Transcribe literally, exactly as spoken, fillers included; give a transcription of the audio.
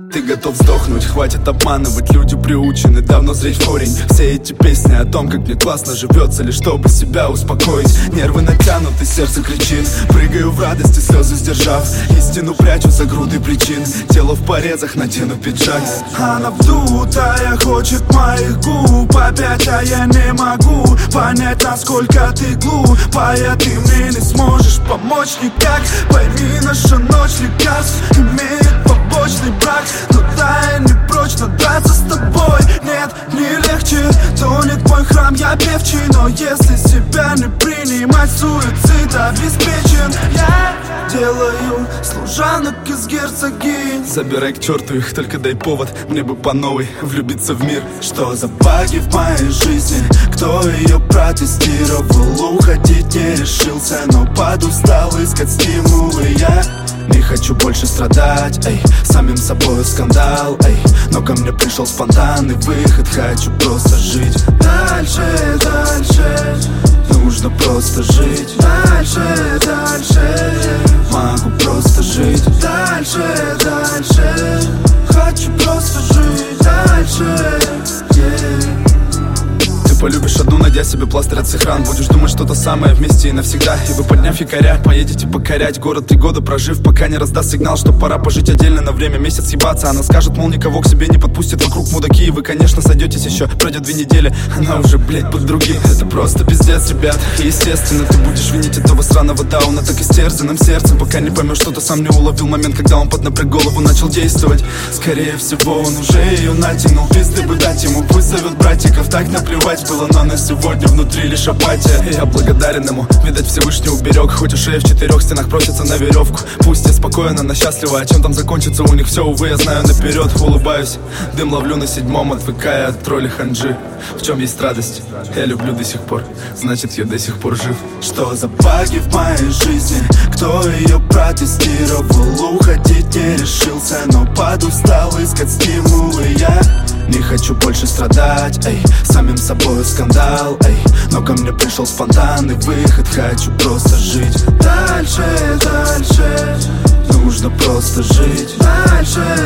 Ты готов сдохнуть, хватит обманывать. Люди приучены давно зреть в корень. Все эти песни о том, как мне классно живется, лишь чтобы себя успокоить. Нервы натянуты, сердце кричит. Прыгаю в радости, слезы сдержав. Истину прячу за грудой причин. Тело в порезах, надену пиджак. Она вдутая, хочет моих губ опять, а я не могу понять, насколько ты глупая. Ты мне не сможешь помочь никак. Пойми, наша ночь лекарств имеет побочный брак. Но да, я не прочь надраться с тобой. Нет, не легче, тонет мой храм, я певчий. Но если себя не принимать, суицид обеспечен. Я делаю служанок из герцогинь. Забирай к черту их, только дай повод. Мне бы по новой влюбиться в мир. Что за баги в моей жизни? Кто ее протестировал? Уходить не решился, но подустал искать стимулы. Я не хочу больше страдать, эй, самим собой скандал, эй. Но ко мне пришел спонтанный выход, хочу просто жить. Дальше, дальше, нужно просто жить. Дальше, дальше, могу просто жить. Дальше, дальше, хочу просто жить. Дальше, yeah. Полюбишь одну, найдя себе пластырь от всех ран. Будешь думать что-то самое вместе и навсегда. И вы, подняв якоря, поедете покорять город три года прожив, пока не раздаст сигнал, что пора пожить отдельно на время, месяц ебаться. Она скажет, мол, никого к себе не подпустит, вокруг мудаки. И вы, конечно, сойдетесь еще, пройдет две недели. Она уже, блять, под другим. Это просто пиздец, ребят. И естественно, ты будешь винить этого сраного дауна так истерзанным сердцем, пока не поймешь, что ты сам не уловил момент, когда он под напряг голову начал действовать. Скорее всего, он уже ее натянул. Пизды бы дать ему, пусть зовет братиков, так наплевать было, но на сегодня внутри лишь апатия. Я благодарен ему, видать Всевышний уберег. Хоть ушей в четырех стенах просится на веревку. Пусть я спокоен, она счастлива, а чем там закончится у них все, увы, я знаю наперед. Улыбаюсь, дым ловлю на седьмом, отвыкая от тролли ханджи. В чем есть радость? Я люблю до сих пор, значит я до сих пор жив. Что за баги в моей жизни? Кто ее протестировал? Уходить не решился, но подустал искать стимулы. Я не хочу больше страдать, эй, самим собой скандал, эй. Но ко мне пришел спонтанный выход, хочу просто жить. Дальше, дальше, нужно просто жить. Дальше,